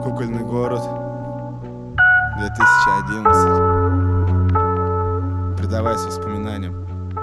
Кукольный город, 2011. Предавайся воспоминаниям.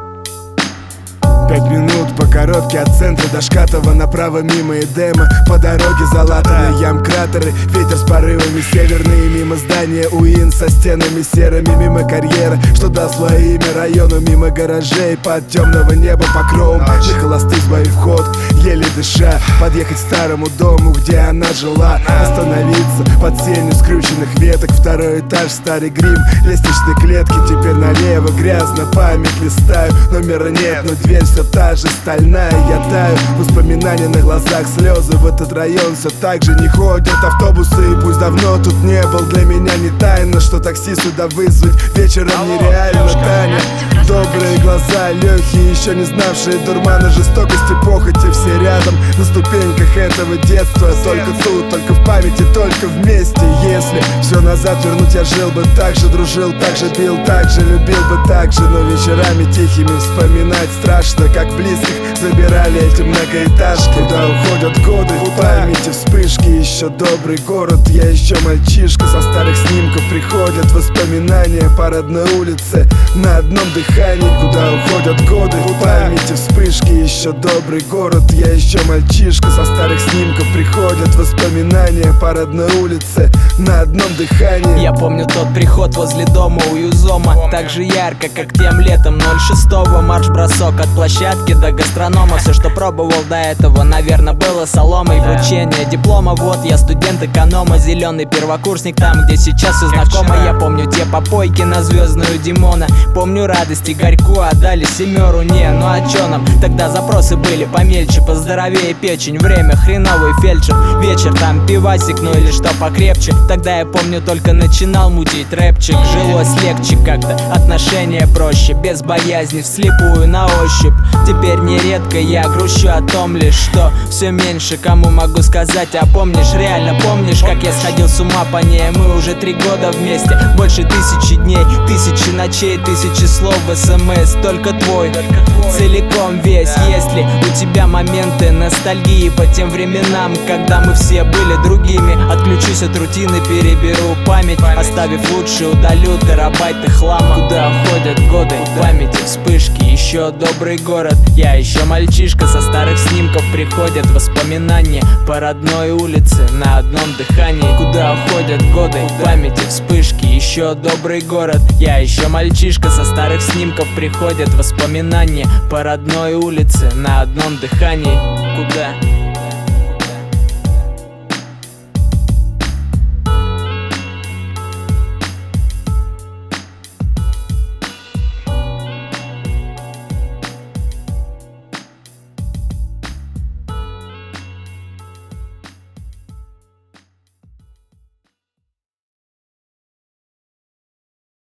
5 минут по коробке от центра до Шкатова, направо мимо Эдема. По дороге залатанные ям-кратеры, ветер с порывами северные, мимо здания УИН со стенами серыми, мимо карьера, что дал свое имя району, мимо гаражей, под темного неба покровом. На холостых сбавив вход, еле дыша, подъехать к старому дому, где она жила. Остановиться под сенью скрюченных веток, второй этаж, старый грим, лестничной клетки. Теперь налево, грязно, память листаю, номера нет, но дверь все та же стальная. Я таю, воспоминания на глазах, слезы. В этот район все так же не ходят автобусы, и пусть давно тут не был, для меня не тайна, что такси сюда вызвать вечером нереально. Таня, добрые глаза Лехи, еще не знавшие дурмана жестокости, похоти, все рядом на ступеньках этого детства. Только тут, только в памяти, только вместе. Если все назад вернуть, я жил бы так же, дружил так же, пил так же, любил бы так же. Но вечерами тихими вспоминать страшно, как близких забирали эти многоэтажки. Куда уходят годы, в памяти вспышки. Еще добрый город, я еще мальчишка. Со старых снимков приходят воспоминания по родной улице на одном дыхании. Куда уходят годы, в памяти вспышки. Еще добрый город, я еще мальчишка. Со старых снимков приходят воспоминания по родной улице на одном дыхании. Я помню тот приход возле дома у Юзома, так же ярко, как тем летом 06-го. Марш-бросок от площадки до гастронома. Все, что пробовал до этого, наверное, было соломой. Вручение диплома, вот я студент эконома, зеленый первокурсник, там, где сейчас все знакомо. Я помню те попойки на Звездную Димона, помню радости горьку, отдали семеру, не, ну а чё нам? Тогда запросы были помельче, поздоровее печень, время хреновый фельдшер, вечер там пивасик, ну или что покрепче. Тогда я помню, только начинал мутить рэпчик, жилось легче как-то, отношения проще, без боязни, вслепую на ощупь. Теперь нередко я грущу о том лишь, что все меньше кому могу сказать. А помнишь, реально помнишь, как я сходил с ума по ней? Мы уже 3 года вместе, больше 1000 дней, 1000 ночей, 1000 слов в СМС. Только твой, целиком весь. Есть ли у тебя моменты ностальгии по тем временам, когда мы все были другими? Отключусь от рутины, переберу память, оставив лучше, удалю терабайты хлама. Куда уходят годы, в памяти вспышки. Еще добрый город, я еще мальчишка. Со старых снимков приходят воспоминания по родной улице на одном дыхании. Куда уходят годы, в памяти вспышки. Еще добрый город, я еще мальчишка. Со старых снимков приходят воспоминания по родной улице на одном дыхании. Куда?